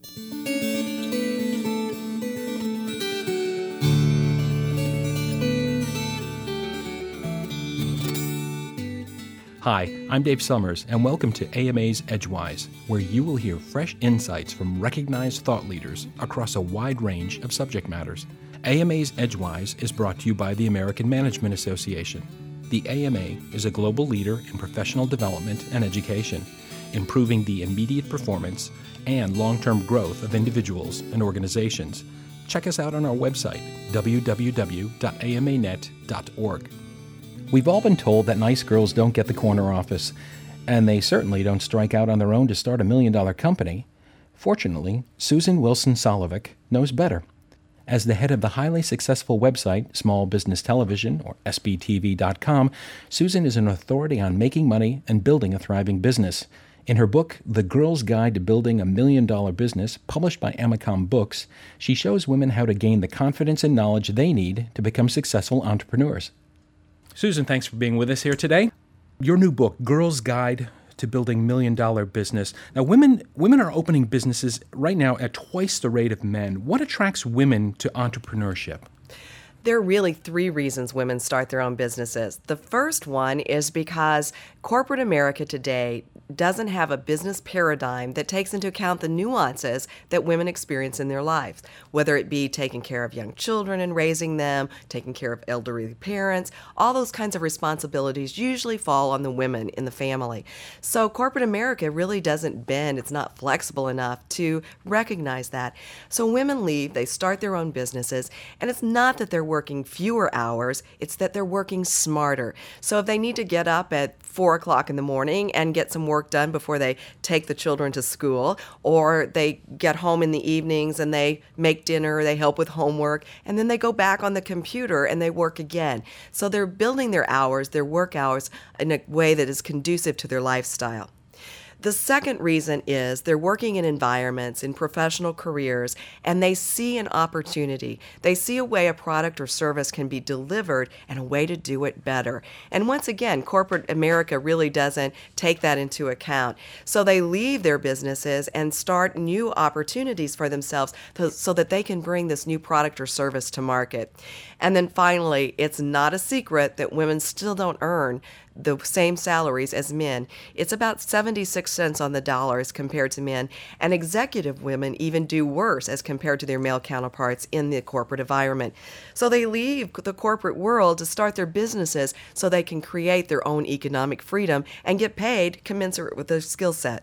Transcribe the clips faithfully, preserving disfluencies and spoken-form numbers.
Hi, I'm Dave Summers, and welcome to A M A's Edgewise, where you will hear fresh insights from recognized thought leaders across a wide range of subject matters. A M A's Edgewise is brought to you by the American Management Association. The A M A is a global leader in professional development and education, improving the immediate performance and long-term growth of individuals and organizations. Check us out on our website, w w w dot a m a net dot org. We've all been told that nice girls don't get the corner office, and they certainly don't strike out on their own to start a million-dollar company. Fortunately, Susan Wilson Solovic knows better. As the head of the highly successful website, Small Business Television, or S B T V dot com, Susan is an authority on making money and building a thriving business. In her book, The Girl's Guide to Building a Million-Dollar Business, published by Amicom Books, she shows women how to gain the confidence and knowledge they need to become successful entrepreneurs. Susan, thanks for being with us here today. Your new book, Girl's Guide to Building Million-Dollar Business. Now, women women are opening businesses right now at twice the rate of men. What attracts women to entrepreneurship? There are really three reasons women start their own businesses. The first one is because corporate America today doesn't have a business paradigm that takes into account the nuances that women experience in their lives, whether it be taking care of young children and raising them, taking care of elderly parents. All those kinds of responsibilities usually fall on the women in the family. So corporate America really doesn't bend. It's not flexible enough to recognize that. So women leave, they start their own businesses, and it's not that they're working fewer hours, it's that they're working smarter. So if they need to get up at four o'clock in the morning and get some work done before they take the children to school, or they get home in the evenings and they make dinner, they help with homework, and then they go back on the computer and they work again. So they're building their hours, their work hours, in a way that is conducive to their lifestyle. The second reason is they're working in environments, in professional careers, and they see an opportunity. They see a way a product or service can be delivered and a way to do it better. And once again, corporate America really doesn't take that into account. So they leave their businesses and start new opportunities for themselves to, so that they can bring this new product or service to market. And then finally, it's not a secret that women still don't earn the same salaries as men. It's about seventy-six cents on the dollar as compared to men, and executive women even do worse as compared to their male counterparts in the corporate environment. So they leave the corporate world to start their businesses so they can create their own economic freedom and get paid commensurate with their skill set.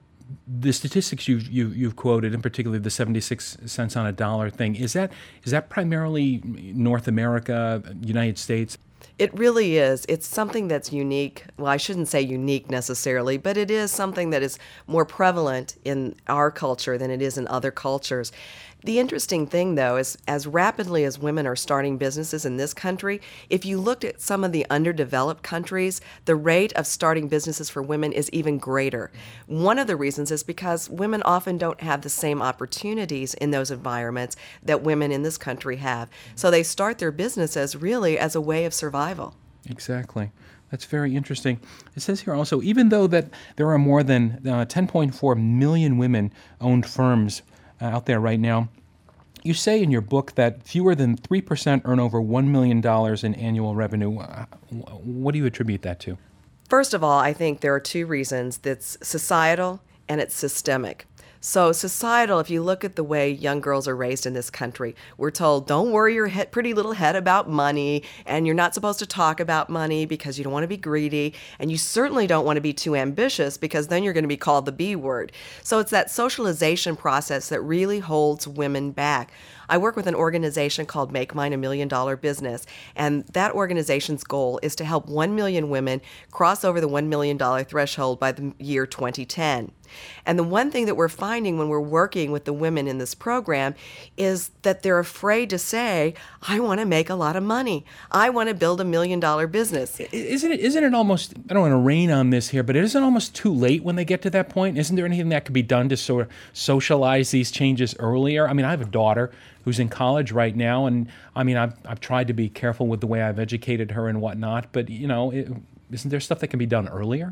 The statistics you've, you, you've quoted, and particularly the seventy-six cents on a dollar thing, is that is that primarily North America, United States? It really is. It's something that's unique. Well, I shouldn't say unique necessarily, but it is something that is more prevalent in our culture than it is in other cultures. The interesting thing, though, is as rapidly as women are starting businesses in this country, if you looked at some of the underdeveloped countries, the rate of starting businesses for women is even greater. One of the reasons is because women often don't have the same opportunities in those environments that women in this country have. So they start their businesses really as a way of survival. Exactly. That's very interesting. It says here also, even though that there are more than uh, ten point four million women-owned firms uh, out there right now, you say in your book that fewer than three percent earn over one million dollars in annual revenue. Uh, what do you attribute that to? First of all, I think there are two reasons. That's societal and it's systemic. So societal, if you look at the way young girls are raised in this country, we're told, don't worry your head, pretty little head about money, and you're not supposed to talk about money because you don't want to be greedy, and you certainly don't want to be too ambitious because then you're going to be called the B word. So it's that socialization process that really holds women back. I work with an organization called Make Mine a Million Dollar Business, and that organization's goal is to help one million women cross over the one million dollars threshold by the year twenty ten. And the one thing that we're finding when we're working with the women in this program is that they're afraid to say, I want to make a lot of money. I want to build a million dollar business. Isn't it, isn't it almost, I don't want to rain on this here, but isn't it almost too late when they get to that point? Isn't there anything that could be done to sort of socialize these changes earlier? I mean, I have a daughter who's in college right now, and I mean, I've, I've tried to be careful with the way I've educated her and whatnot, but, you know, it, isn't there stuff that can be done earlier?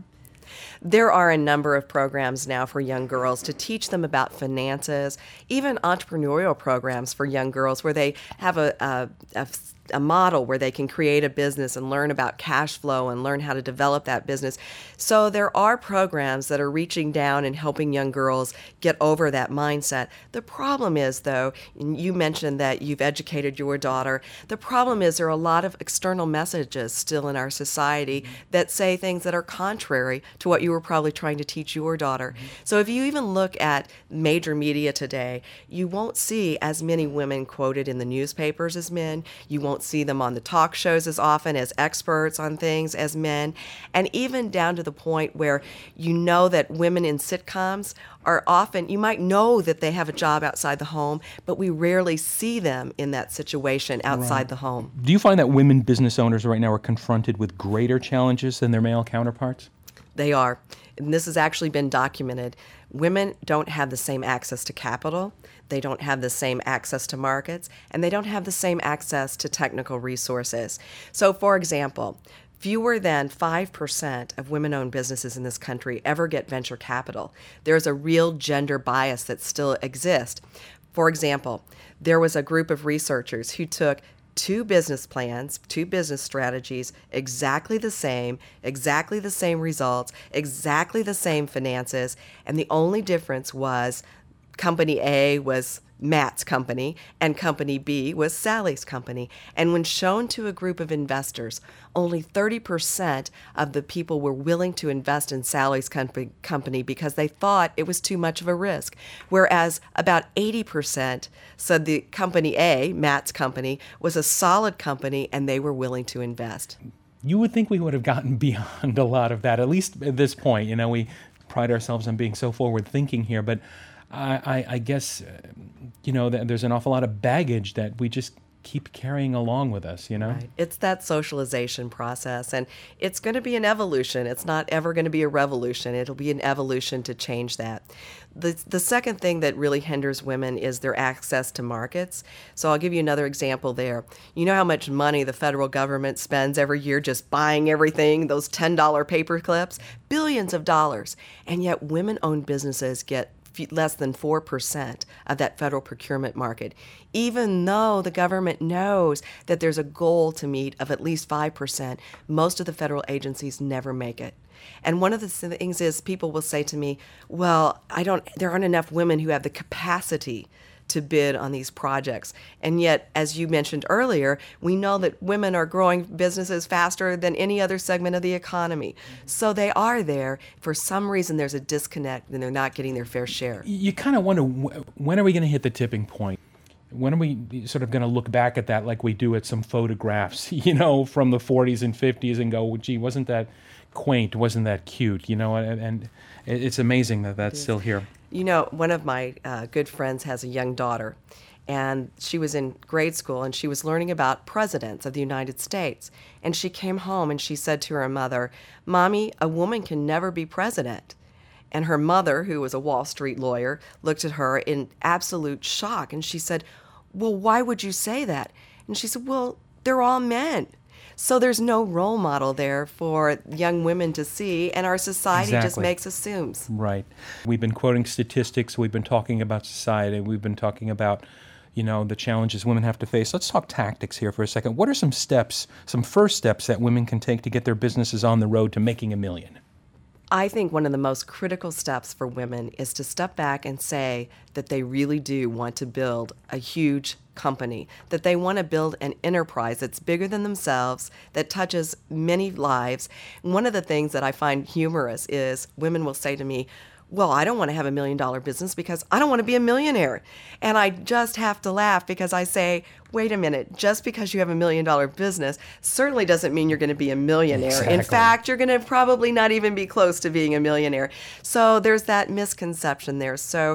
There are a number of programs now for young girls to teach them about finances, even entrepreneurial programs for young girls where they have a, a, a a model where they can create a business and learn about cash flow and learn how to develop that business. So there are programs that are reaching down and helping young girls get over that mindset. The problem is, though, and you mentioned that you've educated your daughter. The problem is there are a lot of external messages still in our society that say things that are contrary to what you were probably trying to teach your daughter. So if you even look at major media today, you won't see as many women quoted in the newspapers as men. You won't see them on the talk shows as often as experts on things as men, and even down to the point where you know that women in sitcoms are often, you might know that they have a job outside the home, but we rarely see them in that situation outside right. the home. Do you find that women business owners right now are confronted with greater challenges than their male counterparts? They are, and this has actually been documented. Women don't have the same access to capital, they don't have the same access to markets, and they don't have the same access to technical resources. So, for example, fewer than five percent of women-owned businesses in this country ever get venture capital. There's a real gender bias that still exists. For example, there was a group of researchers who took two business plans, two business strategies, exactly the same, exactly the same results, exactly the same finances, and the only difference was Company A was Matt's company and Company B was Sally's company. And when shown to a group of investors, only thirty percent of the people were willing to invest in Sally's company, company because they thought it was too much of a risk, whereas about eighty percent said the Company A, Matt's company, was a solid company and they were willing to invest. You would think we would have gotten beyond a lot of that, at least at this point. You know, we pride ourselves on being so forward-thinking here, but I, I, I guess, uh, you know, th- there's an awful lot of baggage that we just keep carrying along with us, you know? Right. It's that socialization process, and it's going to be an evolution. It's not ever going to be a revolution. It'll be an evolution to change that. The, the second thing that really hinders women is their access to markets. So I'll give you another example there. You know how much money the federal government spends every year just buying everything, those ten dollar paper clips? Billions of dollars. And yet women-owned businesses get less than four percent of that federal procurement market, even though the government knows that there's a goal to meet of at least five percent. Most of the federal agencies never make it. And one of the things is people will say to me, well, I don't, there aren't enough women who have the capacity to bid on these projects. And yet, as you mentioned earlier, we know that women are growing businesses faster than any other segment of the economy. So they are there. For some reason, there's a disconnect and they're not getting their fair share. You kind of wonder, when are we going to hit the tipping point? When are we sort of going to look back at that like we do at some photographs, you know, from the forties and fifties and go, gee, wasn't that quaint? Wasn't that cute? You know, and, and it's amazing that that's still here. You know, one of my uh, good friends has a young daughter, and she was in grade school, and she was learning about presidents of the United States. And she came home, and she said to her mother, Mommy, a woman can never be president. And her mother, who was a Wall Street lawyer, looked at her in absolute shock, and she said, well, why would you say that? And she said, well, they're all men. So there's no role model there for young women to see, and our society exactly. just makes assumes. Right. We've been quoting statistics. We've been talking about society. We've been talking about, you know, the challenges women have to face. Let's talk tactics here for a second. What are some steps, some first steps that women can take to get their businesses on the road to making a million? I think one of the most critical steps for women is to step back and say that they really do want to build a huge company, that they want to build an enterprise that's bigger than themselves, that touches many lives. And one of the things that I find humorous is women will say to me, well, I don't want to have a million dollar business because I don't want to be a millionaire. And I just have to laugh because I say, wait a minute, just because you have a million dollar business certainly doesn't mean you're going to be a millionaire. Exactly. In fact, you're going to probably not even be close to being a millionaire. So there's that misconception there. So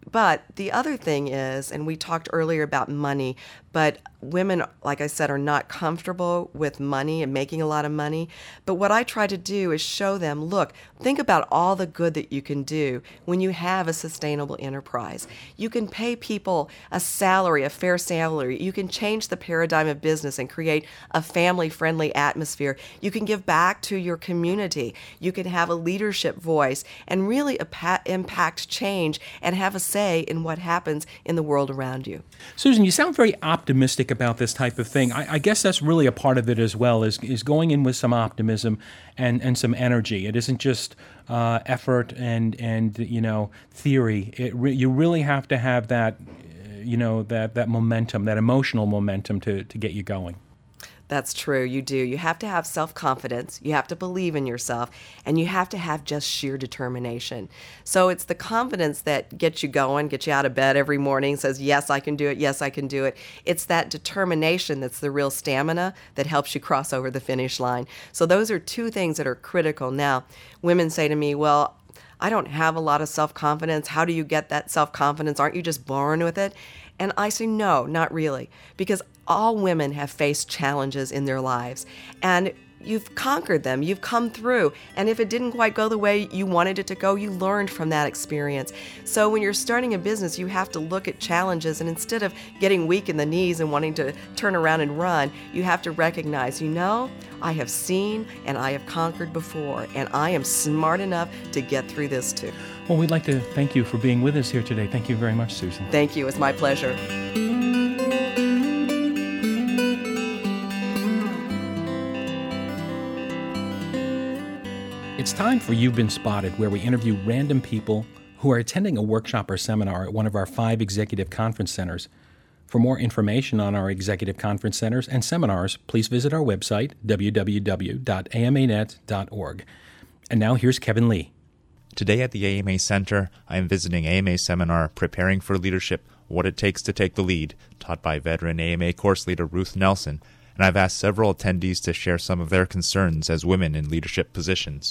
But the other thing is, and we talked earlier about money, but women, like I said, are not comfortable with money and making a lot of money. But what I try to do is show them, look, think about all the good that you can do when you have a sustainable enterprise. You can pay people a salary, a fair salary. You can change the paradigm of business and create a family-friendly atmosphere. You can give back to your community. You can have a leadership voice and really apa- impact change and have a say in what happens in the world around you. Susan, you sound very optimistic about this type of thing. I, I guess that's really a part of it as well, is, is going in with some optimism and, and some energy. It isn't just uh, effort and, and, you know, theory. It re- you really have to have that, you know, that, that momentum, that emotional momentum to, to get you going. That's true. You do. You have to have self-confidence. You have to believe in yourself. And you have to have just sheer determination. So it's the confidence that gets you going, gets you out of bed every morning, says, yes, I can do it. Yes, I can do it. It's that determination that's the real stamina that helps you cross over the finish line. So those are two things that are critical. Now, women say to me, well, I don't have a lot of self-confidence. How do you get that self-confidence? Aren't you just born with it? And I say, no, not really, because all women have faced challenges in their lives, and you've conquered them, you've come through, and if it didn't quite go the way you wanted it to go, you learned from that experience. So when you're starting a business, you have to look at challenges, and instead of getting weak in the knees and wanting to turn around and run, you have to recognize, you know, I have seen and I have conquered before, and I am smart enough to get through this too. Well, we'd like to thank you for being with us here today. Thank you very much, Susan. Thank you. It's my pleasure. It's time for You've Been Spotted, where we interview random people who are attending a workshop or seminar at one of our five executive conference centers. For more information on our executive conference centers and seminars, please visit our website, w w w dot a m a net dot org. And now here's Kevin Lee. Today at the A M A Center, I am visiting A M A seminar, Preparing for Leadership, What It Takes to Take the Lead, taught by veteran A M A course leader Ruth Nelson, and I've asked several attendees to share some of their concerns as women in leadership positions.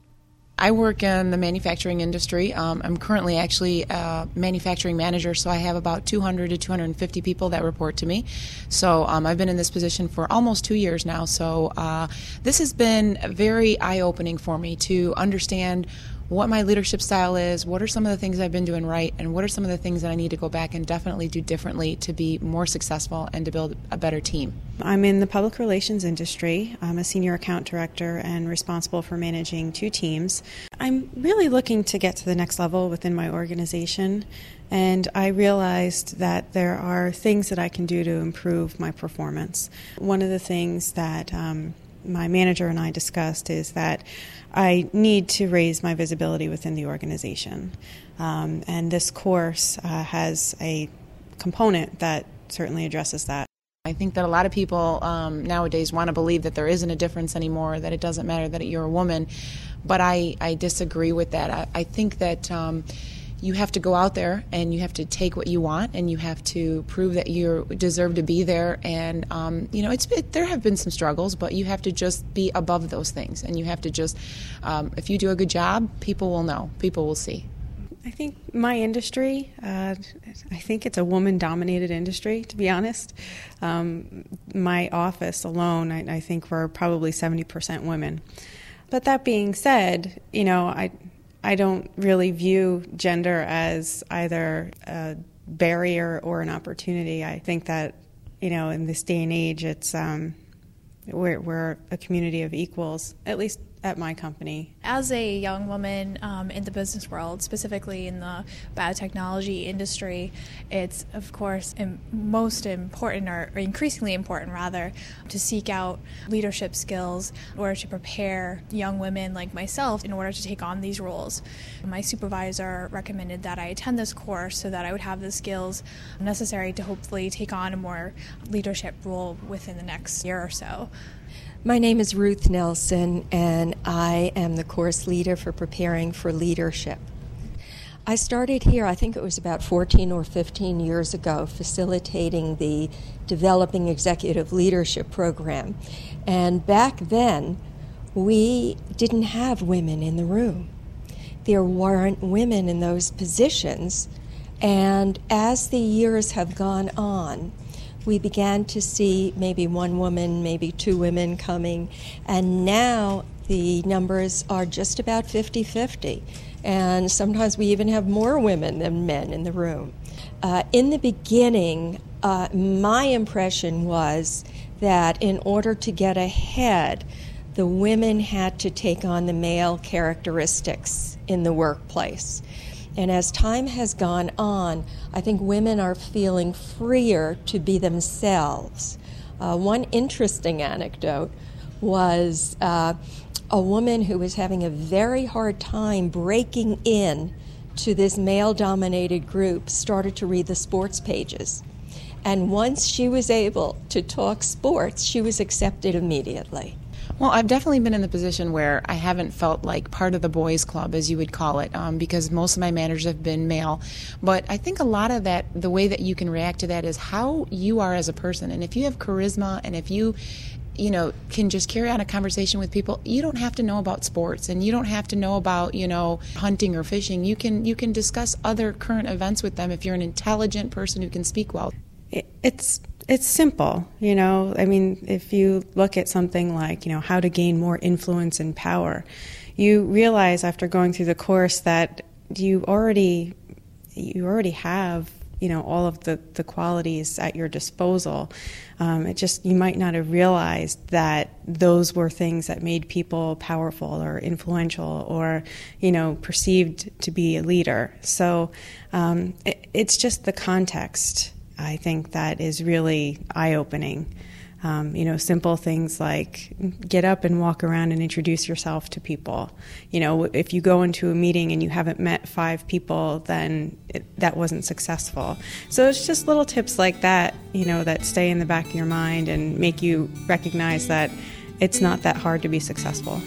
I work in the manufacturing industry. Um, I'm currently actually a manufacturing manager, so I have about two hundred to two hundred fifty people that report to me. So um, I've been in this position for almost two years now. So uh, this has been very eye-opening for me to understand what my leadership style is, what are some of the things I've been doing right, and what are some of the things that I need to go back and definitely do differently to be more successful and to build a better team. I'm in the public relations industry. I'm a senior account director and responsible for managing two teams. I'm really looking to get to the next level within my organization, and I realized that there are things that I can do to improve my performance. One of the things that um, my manager and I discussed is that I need to raise my visibility within the organization. Um, and this course uh, has a component that certainly addresses that. I think that a lot of people um, nowadays want to believe that there isn't a difference anymore, that it doesn't matter that you're a woman. But I, I disagree with that. I, I think that um, you have to go out there and you have to take what you want and you have to prove that you deserve to be there. And, um, you know, it's it, there have been some struggles, but you have to just be above those things. And you have to just, um, if you do a good job, people will know. People will see. I think my industry, uh, I think it's a woman-dominated industry, to be honest. Um, my office alone, I, I think we're probably seventy percent women. But that being said, you know, I... I don't really view gender as either a barrier or an opportunity. I think that, you know, in this day and age, it's um, we're, we're a community of equals, at least at my company. As a young woman um, in the business world, specifically in the biotechnology industry, it's, of course, im- most important, or, or increasingly important, rather, to seek out leadership skills in order to prepare young women like myself in order to take on these roles. My supervisor recommended that I attend this course so that I would have the skills necessary to hopefully take on a more leadership role within the next year or so. My name is Ruth Nelson, and I am the course leader for Preparing for Leadership. I started here, I think it was about fourteen or fifteen years ago, facilitating the Developing Executive Leadership Program. And back then, we didn't have women in the room. There weren't women in those positions, And as the years have gone on, we began to see maybe one woman, maybe two women coming, and now the numbers are just about fifty-fifty. And sometimes we even have more women than men in the room. Uh, in the beginning, uh, my impression was that in order to get ahead, the women had to take on the male characteristics in the workplace. And as time has gone on, I think women are feeling freer to be themselves. Uh, one interesting anecdote was uh, a woman who was having a very hard time breaking in to this male-dominated group started to read the sports pages. And once she was able to talk sports, she was accepted immediately. Well, I've definitely been in the position where I haven't felt like part of the boys' club, as you would call it, um, because most of my managers have been male. But I think a lot of that, the way that you can react to that is how you are as a person. And if you have charisma and if you, you know, can just carry on a conversation with people, you don't have to know about sports and you don't have to know about, you know, hunting or fishing. You can, you can discuss other current events with them if you're an intelligent person who can speak well. It's it's simple, you know. I mean, if you look at something like, you know, how to gain more influence and power, you realize after going through the course that you already you already have, you know, all of the, the qualities at your disposal. Um, it just, you might not have realized that those were things that made people powerful or influential or, you know, perceived to be a leader. So um, it, it's just the context, I think, that is really eye-opening. Um, you know, simple things like get up and walk around and introduce yourself to people. You know, if you go into a meeting and you haven't met five people, then it, that wasn't successful. So it's just little tips like that, you know, that stay in the back of your mind and make you recognize that it's not that hard to be successful.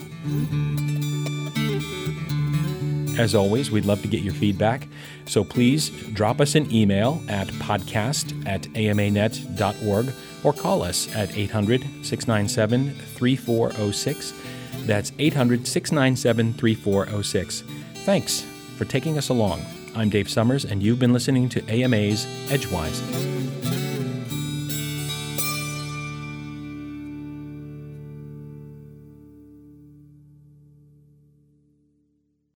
As always, we'd love to get your feedback, so please drop us an email at podcast at a m a net dot org or call us at eight hundred, six nine seven, three four zero six. That's eight hundred, six nine seven, three four zero six. Thanks for taking us along. I'm Dave Summers, and you've been listening to A M A's Edgewise.